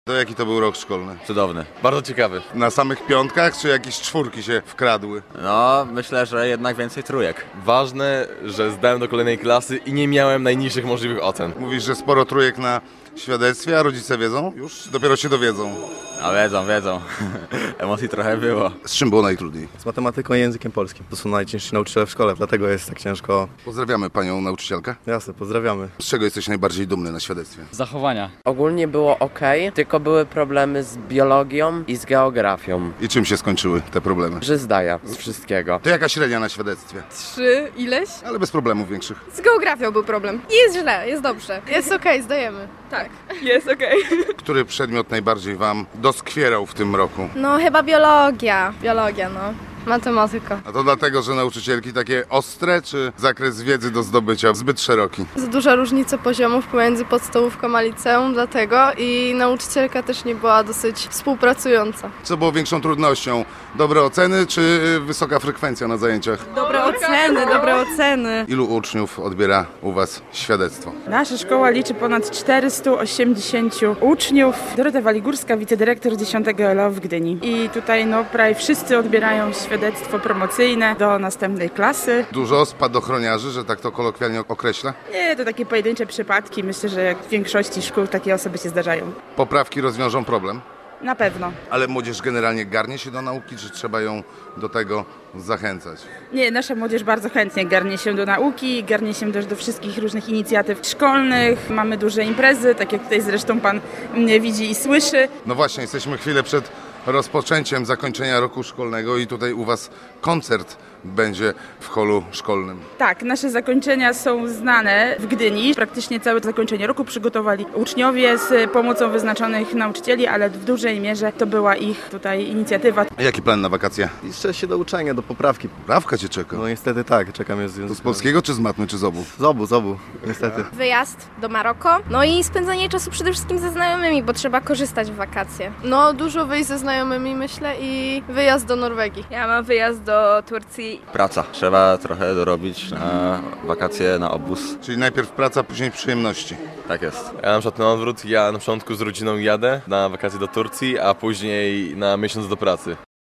To jaki to był rok szkolny? Cudowny. Bardzo ciekawy. Na samych piątkach, czy jakieś czwórki się wkradły? No, myślę, że jednak więcej trójek. Ważne, że zdałem do kolejnej klasy i nie miałem najniższych możliwych ocen. Mówisz, że sporo trójek na świadectwie, a rodzice wiedzą? Już dopiero się dowiedzą. A wiedzą. Emocji trochę było. Z czym było najtrudniej? Z matematyką i językiem polskim. To są najciężsi nauczyciele w szkole, dlatego jest tak ciężko. Pozdrawiamy panią nauczycielkę. Jasne, pozdrawiamy. Z czego jesteś najbardziej dumny na świadectwie? Zachowania. Ogólnie było ok, tylko były problemy z biologią i z geografią. I czym się skończyły te problemy? Że zdaję z wszystkiego. To jaka średnia na świadectwie? 3 ileś? Ale bez problemów większych. Z geografią był problem. Jest źle, jest dobrze. Jest okej, zdajemy. Tak, jest okej. Który przedmiot najbardziej wam doskwierał w tym roku? No chyba biologia. Biologia, no. Matematyka. A to dlatego, że nauczycielki takie ostre, czy zakres wiedzy do zdobycia zbyt szeroki? Za duża różnica poziomów pomiędzy podstawówką a liceum, dlatego i nauczycielka też nie była dosyć współpracująca. Co było większą trudnością? Dobre oceny, czy wysoka frekwencja na zajęciach? Dobre oceny. Ilu uczniów odbiera u was świadectwo? Nasza szkoła liczy ponad 480 uczniów. Dorota Waligórska, wicedyrektor 10 LO w Gdyni. I tutaj prawie wszyscy odbierają świadectwo promocyjne do następnej klasy. Dużo spadochroniarzy, że tak to kolokwialnie określę? Nie, to takie pojedyncze przypadki. Myślę, że jak w większości szkół takie osoby się zdarzają. Poprawki rozwiążą problem? Na pewno. Ale młodzież generalnie garnie się do nauki, czy trzeba ją do tego zachęcać? Nie, nasza młodzież bardzo chętnie garnie się do nauki, garnie się też do wszystkich różnych inicjatyw szkolnych. Mamy duże imprezy, tak jak tutaj zresztą pan mnie widzi i słyszy. No właśnie, jesteśmy chwilę przed rozpoczęciem zakończenia roku szkolnego i tutaj u was koncert będzie w holu szkolnym. Tak, nasze zakończenia są znane w Gdyni. Praktycznie całe zakończenie roku przygotowali uczniowie z pomocą wyznaczonych nauczycieli, ale w dużej mierze to była ich tutaj inicjatywa. A jaki plan na wakacje? Jeszcze się do uczenia, do poprawki. Poprawka cię czeka. No niestety tak, czekam jest To z polskiego czy z matmy, czy z obu? Z obu, niestety. Wyjazd do Maroko, no i spędzanie czasu przede wszystkim ze znajomymi, bo trzeba korzystać w wakacje. No dużo wyjść ze znajomymi, myślę, i wyjazd do Norwegii. Ja mam wyjazd do Turcji. Praca. Trzeba trochę dorobić na wakacje, na obóz. Czyli najpierw praca, później przyjemności. Tak jest. Ja na przykład na odwrót, ja na początku z rodziną jadę na wakacje do Turcji, a później na miesiąc do pracy.